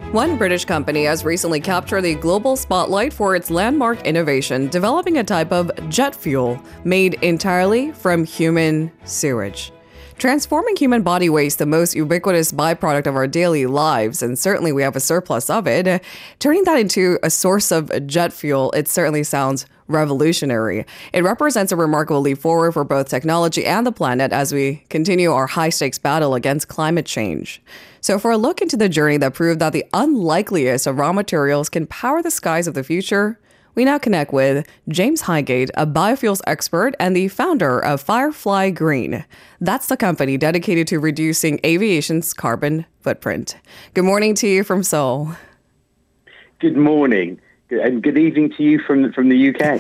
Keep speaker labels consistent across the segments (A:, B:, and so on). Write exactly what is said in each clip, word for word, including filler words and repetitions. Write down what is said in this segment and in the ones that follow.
A: One British company has recently captured the global spotlight for its landmark innovation, developing a type of jet fuel made entirely from human sewage. Transforming human body waste, the most ubiquitous byproduct of our daily lives, and certainly we have a surplus of it, turning that into a source of jet fuel, it certainly sounds revolutionary. It represents a remarkable leap forward for both technology and the planet as we continue our high-stakes battle against climate change. So for a look into the journey that proved that the unlikeliest of raw materials can power the skies of the future, we now connect with James Highgate, a biofuels expert and the founder of Firefly Green. That's the company dedicated to reducing aviation's carbon footprint. Good morning to you from Seoul.
B: Good morning. And good evening to you from from the U K.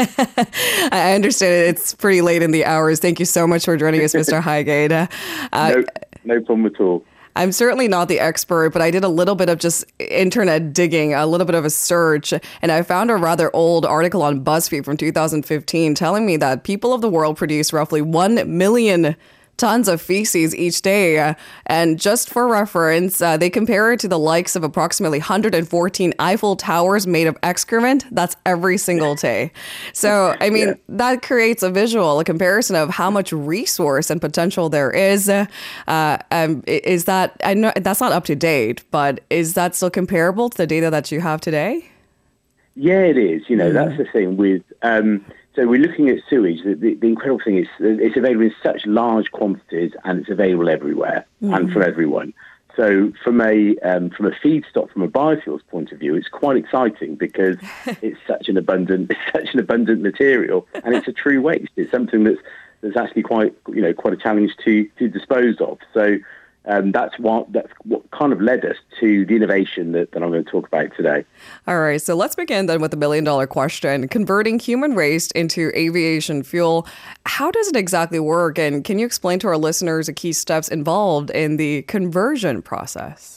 A: I understand it's pretty late in the hours. Thank you so much for joining us, Mister Highgate. Uh,
B: no, no problem at all.
A: I'm certainly not the expert, but I did a little bit of just internet digging, a little bit of a search, and I found a rather old article on BuzzFeed from two thousand fifteen telling me that people of the world produce roughly one million tons of feces each day. And just for reference, uh, they compare it to the likes of approximately one hundred fourteen Eiffel Towers made of excrement. That's every single day. So, I mean, yeah. That creates a visual, a comparison of how much resource and potential there is. Uh, um, is that, I know that's not up to date, but is that still comparable to the data that you have today?
B: Yeah, it is. You know, mm. that's the thing with... Um, So we're looking at sewage. The, the, the incredible thing is it's available in such large quantities and it's available everywhere mm. and from everyone. So from a um, from a feedstock, from a biofuels point of view, it's quite exciting because it's such an abundant it's such an abundant material and it's a true waste. It's something that's that's actually quite you know quite a challenge to to dispose of. So um, that's what that's what kind of led us to the innovation that, that I'm going to talk about today.
A: All right, so let's begin then with the million dollar question: converting human waste into aviation fuel. How does it exactly work, and can you explain to our listeners the key steps involved in the conversion process?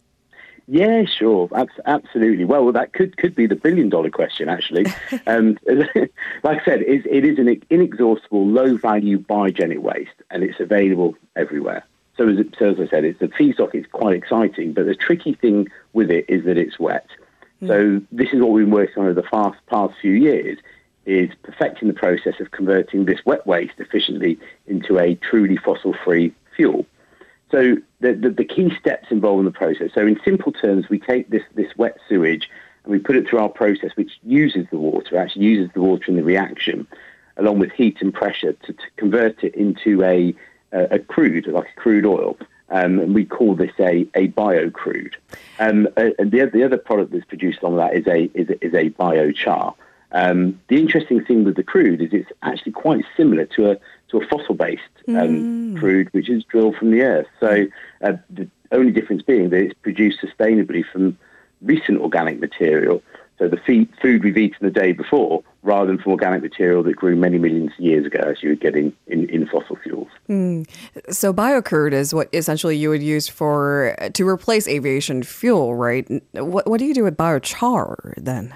B: Yeah, sure, absolutely. Well, that could could be the billion dollar question, actually. um, like I said, it, it is an inexhaustible, low value biogenic waste, and it's available everywhere. So as, it, so as I said, it's the feedstock is quite exciting, but the tricky thing with it is that it's wet. Mm. So this is what we've been working on over the past, past few years, is perfecting the process of converting this wet waste efficiently into a truly fossil-free fuel. So the, the, the key steps involved in the process. So in simple terms, we take this, this wet sewage and we put it through our process, which uses the water, actually uses the water in the reaction, along with heat and pressure to, to convert it into a a crude, like a crude oil, um, and we call this a, a bio-crude. Um, and the, the other product that's produced along that is a is a, is a biochar. Um, the interesting thing with the crude is it's actually quite similar to a to a fossil-based um, mm. crude, which is drilled from the earth. So uh, the only difference being that it's produced sustainably from recent organic material. So the feed, food we've eaten the day before, rather than from organic material that grew many millions of years ago, as you would get in, in, in fossil fuels.
A: Mm. So biocrude is what essentially you would use for to replace aviation fuel, right? What what do you do with biochar then?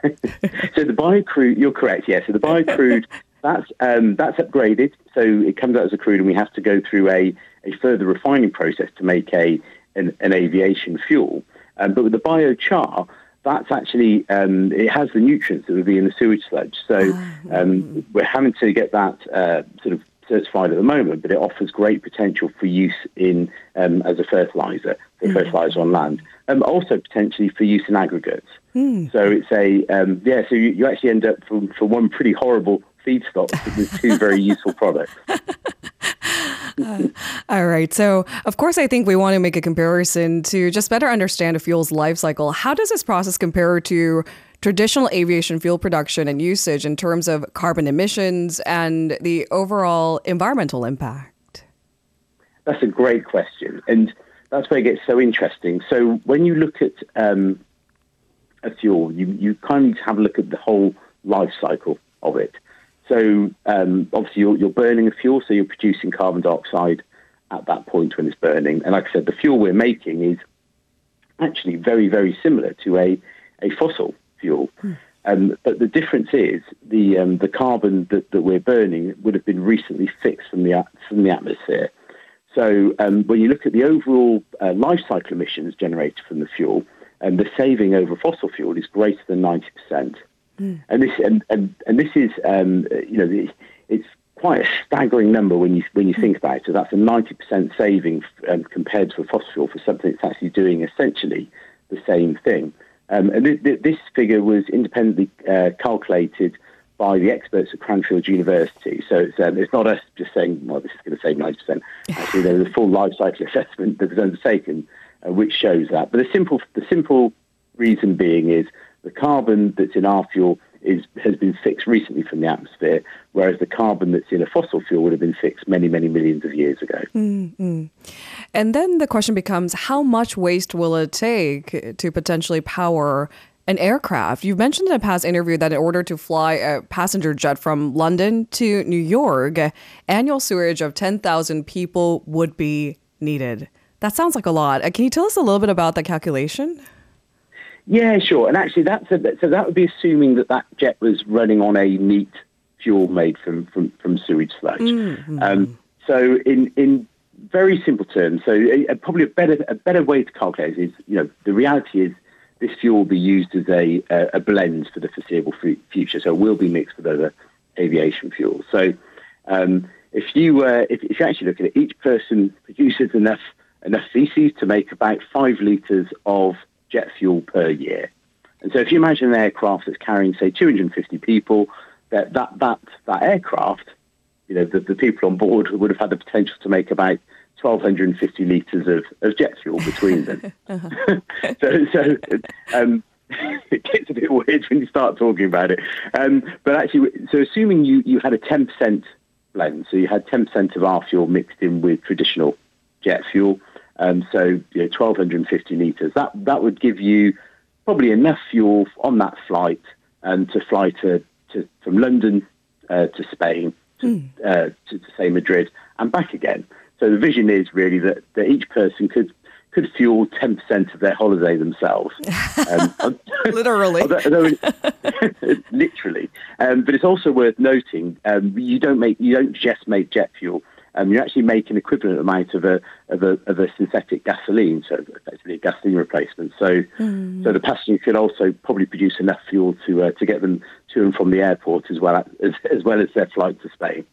B: So the biocrude, you're correct, yes. Yeah. So the biocrude, that's um, that's upgraded. So it comes out as a crude, and we have to go through a, a further refining process to make a an, an aviation fuel. Um, but with the biochar, that's actually, um, it has the nutrients that would be in the sewage sludge. So um, we're having to get that uh, sort of certified at the moment, but it offers great potential for use in um, as a fertilizer, for mm. fertilizer on land, and um, also potentially for use in aggregates. Mm. So it's a, um, yeah, so you, you actually end up for, for one pretty horrible feedstock with two very useful products.
A: Uh, all right. So, of course, I think we want to make a comparison to just better understand a fuel's life cycle. How does this process compare to traditional aviation fuel production and usage in terms of carbon emissions and the overall environmental impact?
B: That's a great question. And that's where it gets so interesting. So when you look at um, a fuel, you, you kind of need to have a look at the whole life cycle of it. So um, obviously you're, you're burning a fuel, so you're producing carbon dioxide at that point when it's burning. And like I said, the fuel we're making is actually very, very similar to a, a fossil fuel. Hmm. Um, but the difference is the um, the carbon that, that we're burning would have been recently fixed from the from the atmosphere. So um, when you look at the overall uh, life cycle emissions generated from the fuel, and the saving over fossil fuel is greater than ninety percent. Mm. And this and, and, and this is um, you know it's, it's quite a staggering number when you when you think about it. So that's a ninety percent saving um, compared to a fossil fuel for something that's actually doing essentially the same thing. Um, and th- th- this figure was independently uh, calculated by the experts at Cranfield University. So it's, um, it's not us just saying, well, this is going to save ninety percent. Actually, there was a full life cycle assessment that was undertaken, uh, which shows that. But the simple, the simple reason being is the carbon that's in our fuel is has been fixed recently from the atmosphere, whereas the carbon that's in a fossil fuel would have been fixed many, many millions of years ago.
A: Mm-hmm. And then the question becomes, how much waste will it take to potentially power an aircraft? You've mentioned in a past interview that in order to fly a passenger jet from London to New York, annual sewage of ten thousand people would be needed. That sounds like a lot. Can you tell us a little bit about the calculation?
B: Yeah, sure. And actually, that's a, so that would be assuming that that jet was running on a neat fuel made from, from, from sewage sludge. Mm-hmm. Um, so in in very simple terms, so a, probably a better a better way to calculate is, you know, the reality is this fuel will be used as a, a, a blend for the foreseeable future. So it will be mixed with other aviation fuels. So um, if you uh, if, if you actually look at it, each person produces enough enough feces to make about five litres of jet fuel per year. And so if you imagine an aircraft that's carrying, say, two hundred fifty people, that that that, that aircraft, you know, the, the people on board would have had the potential to make about twelve fifty litres of, of jet fuel between them. uh-huh. so so um, it gets a bit weird when you start talking about it. Um, but actually, so assuming you, you had a ten percent blend, so you had ten percent of our fuel mixed in with traditional jet fuel, Um, so you know, twelve fifty litres. That that would give you probably enough fuel on that flight um, to fly to, to from London uh, to Spain to, mm. uh, to, to say Madrid and back again. So the vision is really that, that each person could could fuel ten percent of their holiday themselves. Um,
A: Literally.
B: although, although, literally. Um, but it's also worth noting um, you don't make you don't just make jet fuel. Um, you actually make an equivalent amount of a of a of a synthetic gasoline, so effectively a gasoline replacement. So, mm. so the passenger could also probably produce enough fuel to uh, to get them to and from the airport as well as as well as their flight to Spain.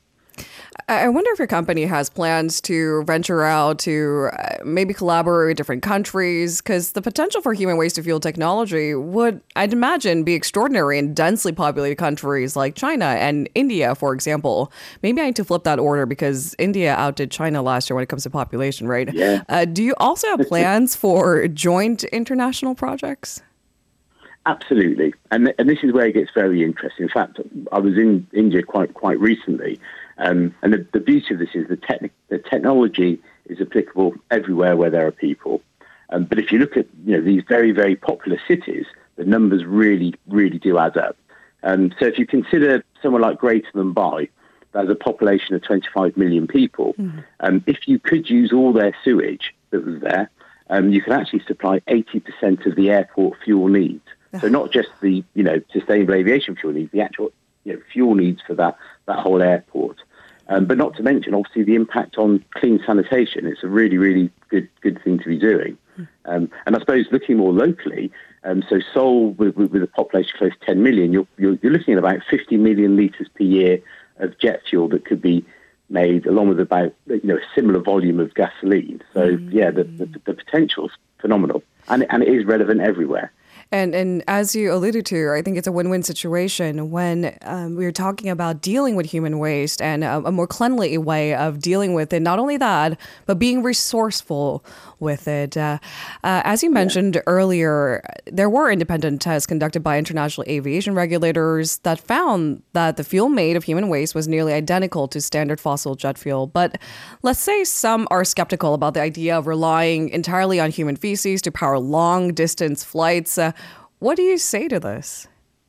A: I wonder if your company has plans to venture out to maybe collaborate with different countries, because the potential for human waste to fuel technology would, I'd imagine, be extraordinary in densely populated countries like China and India, for example. Maybe I need to flip that order because India outdid China last year when it comes to population, right?
B: Yeah.
A: Uh, do you also have plans for joint international projects?
B: Absolutely. And and this is where it gets very interesting. In fact, I was in India quite quite recently. Um, and the, the beauty of this is the, techni- the technology is applicable everywhere where there are people. Um, but if you look at you know these very, very popular cities, the numbers really, really do add up. Um, so if you consider somewhere like Greater Mumbai, that has a population of twenty-five million people, mm-hmm. um, if you could use all their sewage that was there, um, you can actually supply eighty percent of the airport fuel needs. So not just the you know sustainable aviation fuel needs, the actual you know, fuel needs for that, that whole airport. Um, but not to mention, obviously, the impact on clean sanitation. It's a really, really good good thing to be doing. Um, and I suppose looking more locally, um, so Seoul, with, with, with a population close to ten million, you're, you're, you're looking at about fifty million litres per year of jet fuel that could be made, along with about you know a similar volume of gasoline. So, mm. yeah, the, the, the potential's phenomenal. And, and it is relevant everywhere.
A: And and as you alluded to, I think it's a win-win situation when um, we're talking about dealing with human waste and a, a more cleanly way of dealing with it. Not only that, but being resourceful with it. Uh, uh, as you mentioned yeah. earlier, there were independent tests conducted by international aviation regulators that found that the fuel made of human waste was nearly identical to standard fossil jet fuel. But let's say some are skeptical about the idea of relying entirely on human feces to power long-distance flights. Uh, What do you say to this?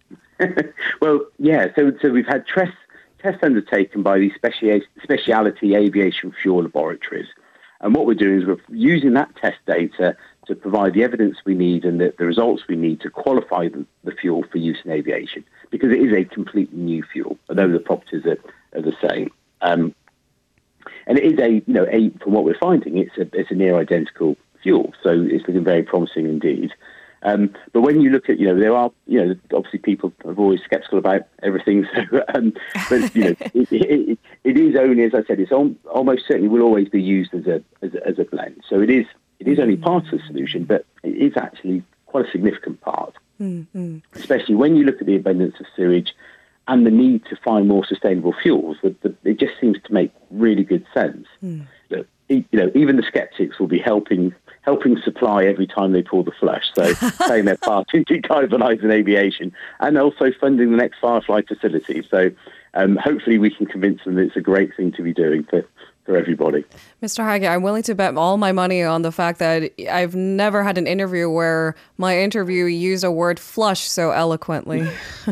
B: Well, yeah, so so we've had tests tests undertaken by these special, specialty aviation fuel laboratories. And what we're doing is we're using that test data to provide the evidence we need and the, the results we need to qualify the, the fuel for use in aviation, because it is a completely new fuel, although the properties are, are the same. Um, and it is a, you know, a, from what we're finding, it's a, it's a near identical fuel. So it's looking very promising indeed. Um, but when you look at, you know, there are, you know, obviously people are always sceptical about everything. So, um, but you know, it, it, it is only, as I said, it's al- almost certainly will always be used as a, as a as a blend. So it is it is only part of the solution, but it is actually quite a significant part. Mm-hmm. Especially when you look at the abundance of sewage and the need to find more sustainable fuels. The, the, it just seems to make really good sense. Mm. That, you know, even the skeptics will be helping. helping supply every time they pull the flush, so playing their part in decarbonising aviation and also funding the next Firefly facility. So um, hopefully we can convince them that it's a great thing to be doing for, for everybody.
A: Mister Haggie, I'm willing to bet all my money on the fact that I've never had an interview where my interview used a word flush so eloquently.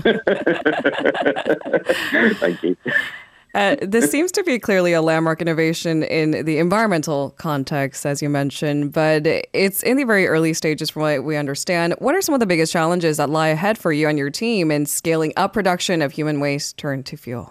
B: Thank you.
A: Uh, this seems to be clearly a landmark innovation in the environmental context, as you mentioned, but it's in the very early stages from what we understand. What are some of the biggest challenges that lie ahead for you and your team in scaling up production of human waste turned to fuel?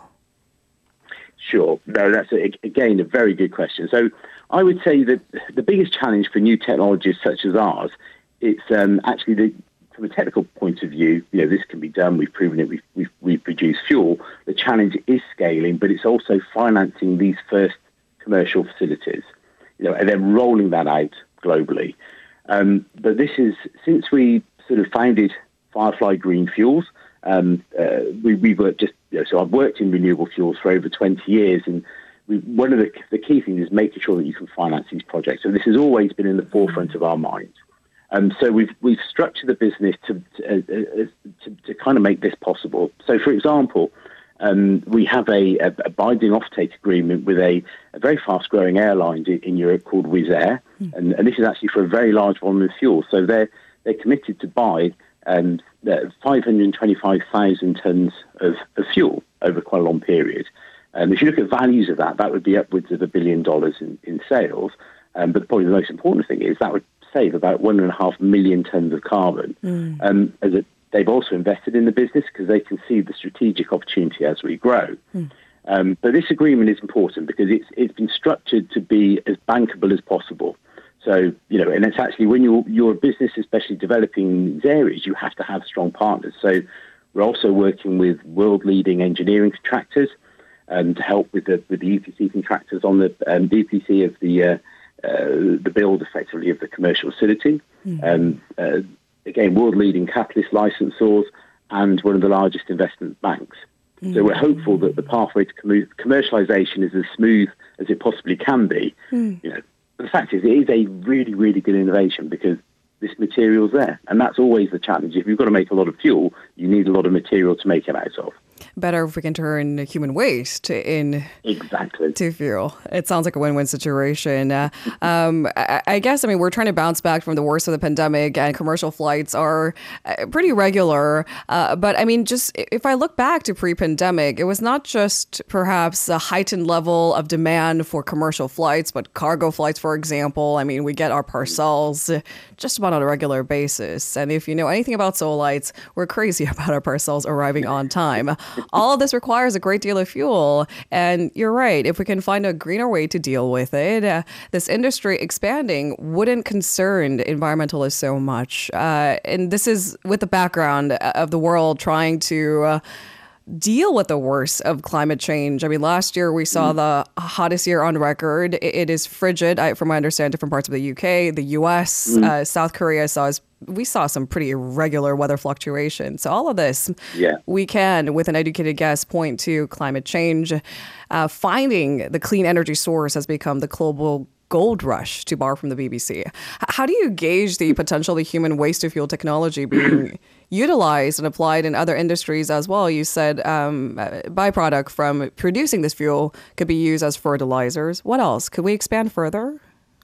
B: Sure. No, that's, a, again, a very good question. So I would say that the biggest challenge for new technologies such as ours, it's um, actually the from a technical point of view, you know, this can be done. We've proven it. We've, we've, we've produced fuel. The challenge is scaling, but it's also financing these first commercial facilities, you know, and then rolling that out globally. Um, but this is, since we sort of founded Firefly Green Fuels, um, uh, we, we've worked just, you know, so I've worked in renewable fuels for over twenty years, and we, one of the, the key things is making sure that you can finance these projects. So this has always been in the forefront of our minds. Um, so we've we've structured the business to to, uh, to to kind of make this possible. So, for example, um, we have a, a, a binding offtake agreement with a, a very fast-growing airline in, in Europe called Wizz Air, mm. and, and this is actually for a very large volume of fuel. So they're they're committed to buy um, five hundred twenty-five thousand tons of, of fuel over quite a long period. And if you look at values of that, that would be upwards of a billion dollars in, in sales. Um, but probably the most important thing is that would save about one and a half million tons of carbon. Mm. Um, as a, they've also invested in the business because they can see the strategic opportunity as we grow. Mm. Um, but this agreement is important because it's it's been structured to be as bankable as possible. So, you know, and it's actually when you're, you're a business, especially developing in these areas, you have to have strong partners. So we're also working with world-leading engineering contractors um, to help with the with the E P C contractors on the um, D P C of the uh, Uh, the build effectively of the commercial facility. Mm. Um, uh, again, world-leading catalyst licensors and one of the largest investment banks. Mm. So we're hopeful that the pathway to com- commercialization is as smooth as it possibly can be. Mm. You know, but the fact is, it is a really, really good innovation because this material's there, and that's always the challenge. If you've got to make a lot of fuel, you need a lot of material to make it out of.
A: Better if we can turn human waste in
B: exactly
A: to fuel. It sounds like a win-win situation. Uh, um, I, I guess, I mean, we're trying to bounce back from the worst of the pandemic, and commercial flights are uh, pretty regular. Uh, but I mean, just if I look back to pre-pandemic, it was not just perhaps a heightened level of demand for commercial flights, but cargo flights, for example. I mean, we get our parcels just about on a regular basis. And if you know anything about Solites, we're crazy about our parcels arriving on time. All of this requires a great deal of fuel. And you're right. If we can find a greener way to deal with it, uh, this industry expanding wouldn't concern environmentalists so much. Uh, and this is with the background of the world trying to uh, deal with the worst of climate change. I mean, last year we saw mm. the hottest year on record. It, it is frigid, I, from what I understand, different parts of the U K, the U S, mm. uh, South Korea saw as we saw some pretty irregular weather fluctuations. So all of this, yeah. we can, with an educated guess, point to climate change. Uh, finding the clean energy source has become the global gold rush, to borrow from the B B C. How do you gauge the potential of human waste-to-fuel technology being utilized and applied in other industries as well? You said um, a byproduct from producing this fuel could be used as fertilizers. What else? Could we expand further?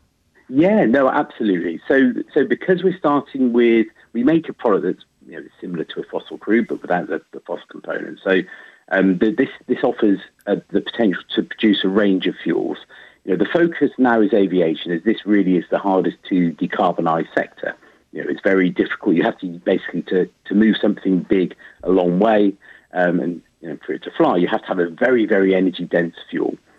B: Yeah, no, absolutely. So, so because we're starting with, we make a product that's you know similar to a fossil crude, but without the, the fossil component. So, um, the, this this offers uh, the potential to produce a range of fuels. You know, the focus now is aviation, as this really is the hardest to decarbonize sector. You know, it's very difficult. You have to basically to to move something big a long way, um, and you know, for it to fly, you have to have a very very energy dense fuel.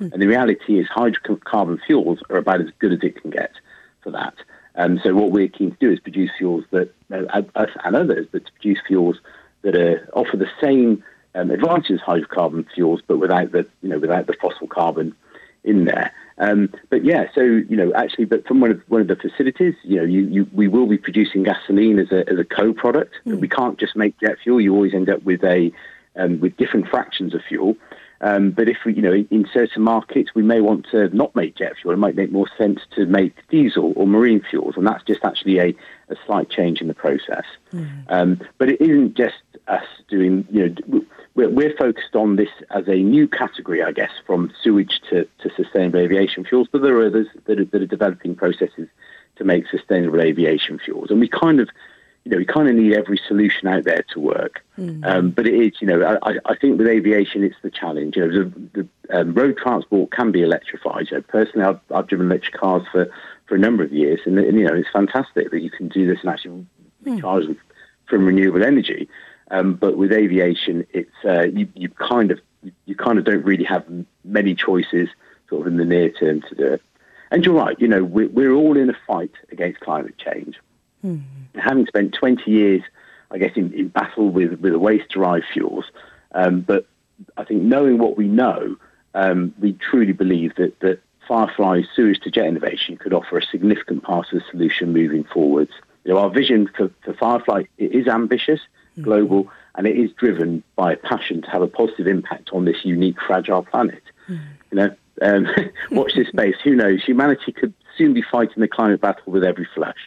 B: And the reality is hydrocarbon fuels are about as good as it can get for that. Um, so what we're keen to do is produce fuels that, uh, us and others, but to produce fuels that are, offer the same um, advantages as hydrocarbon fuels, but without the, you know, without the fossil carbon in there. Um, but yeah, so, you know, actually, but from one of one of the facilities, you know, you, you we will be producing gasoline as a as a co-product. Mm. We can't just make jet fuel. You always end up with a um, with different fractions of fuel. Um, but if we, you know, in certain markets, we may want to not make jet fuel. It might make more sense to make diesel or marine fuels, and that's just actually a, a slight change in the process. Mm. Um, but it isn't just us doing, you know, we're, we're focused on this as a new category, I guess, from sewage to, to sustainable aviation fuels. But there are others that are, that are developing processes to make sustainable aviation fuels, and we kind of, you know, we kind of need every solution out there to work. Mm-hmm. Um, but it is, you know, I, I think with aviation, it's the challenge. You know, the, the um, road transport can be electrified. You know, personally, I've, I've driven electric cars for, for a number of years, and, and you know, it's fantastic that you can do this and actually mm. charge them from renewable energy. Um, but with aviation, it's uh, you, you kind of you kind of don't really have many choices sort of in the near term to do it. And you're right, you know, we're, we're all in a fight against climate change. Mm-hmm. Having spent twenty years, I guess, in, in battle with, with the waste-derived fuels, um, but I think knowing what we know, um, we truly believe that, that Firefly's sewage-to-jet innovation could offer a significant part of the solution moving forwards. You know, our vision for, for Firefly, it is ambitious, mm-hmm. global, and it is driven by a passion to have a positive impact on this unique, fragile planet. Mm-hmm. You know, um, watch this space. Who knows? Humanity could soon be fighting the climate battle with every flash.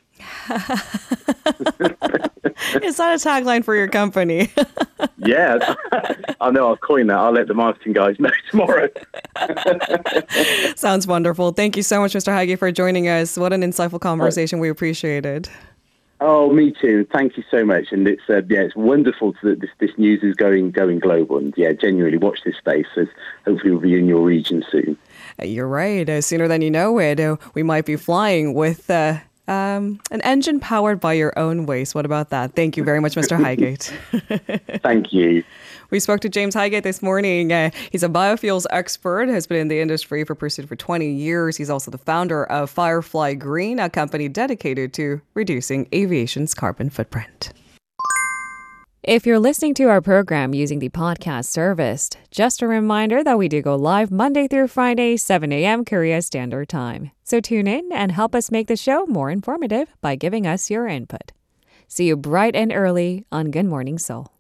A: Is that a tagline for your company?
B: Yeah, I know. I'll coin that. I'll let the marketing guys know tomorrow.
A: Sounds wonderful. Thank you so much, Mister Hagey, for joining us. What an insightful conversation. We appreciate it.
B: Oh, me too. Thank you so much. And it's uh, yeah, it's wonderful that this this news is going going global. And yeah, genuinely watch this space. So hopefully we'll be in your region soon.
A: You're right. Uh, sooner than you know it, uh, we might be flying with uh, um, an engine powered by your own waste. What about that? Thank you very much, Mister Highgate.
B: Thank you.
A: We spoke to James Highgate this morning. Uh, he's a biofuels expert, has been in the industry for Pursuit for twenty years. He's also the founder of Firefly Green, a company dedicated to reducing aviation's carbon footprint. If you're listening to our program using the podcast service, just a reminder that we do go live Monday through Friday, seven a.m. Korea Standard Time. So tune in and help us make the show more informative by giving us your input. See you bright and early on Good Morning Seoul.